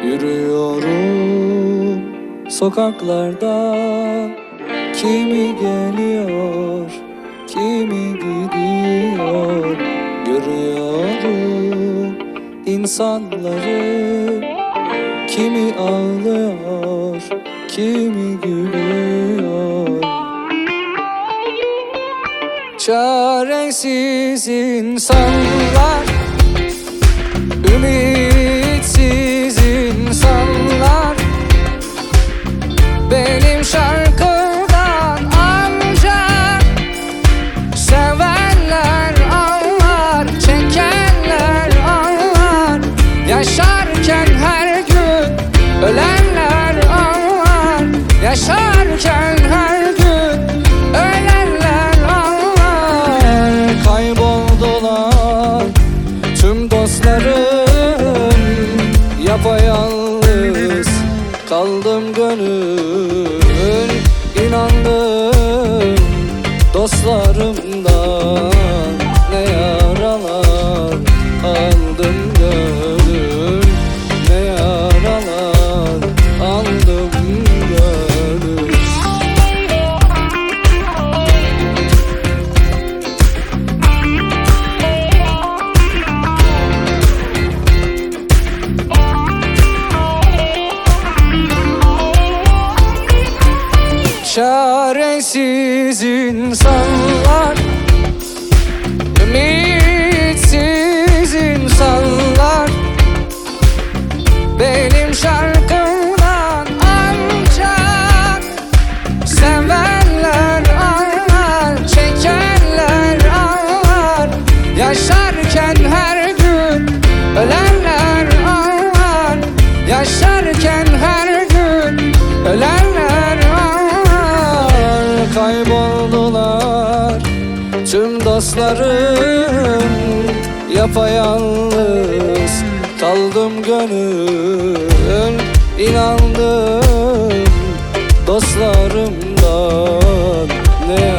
Yürüyorum sokaklarda, kimi geliyor, kimi gidiyor. Görüyorum insanları, kimi ağlıyor, kimi gülüyor. Çaresiz insanlar, ümitsiz insanlar. Benim şarkımdan ancak sevenler anlar, çekenler anlar. Yaşarken her gün ölenler anlar, yaşarken her gün ölenler anlar. Kayboldular tüm dostlarım, yapayalnız kaldım gönül. İnandım dostlarımdan, ne yaralar aldım gönül, ne yaralar aldım gönül. Çaresiz insanlar, ümitsiz insanlar. Benim şarkımdan ancak sevenler anlar, çekenler anlar. Yaşarken her gün ölenler anlar, yaşarken her gün ölenler anlar. Kayboldular tüm dostlarım, yapayalnız kaldım gönül. İnandım dostlarımdan, ne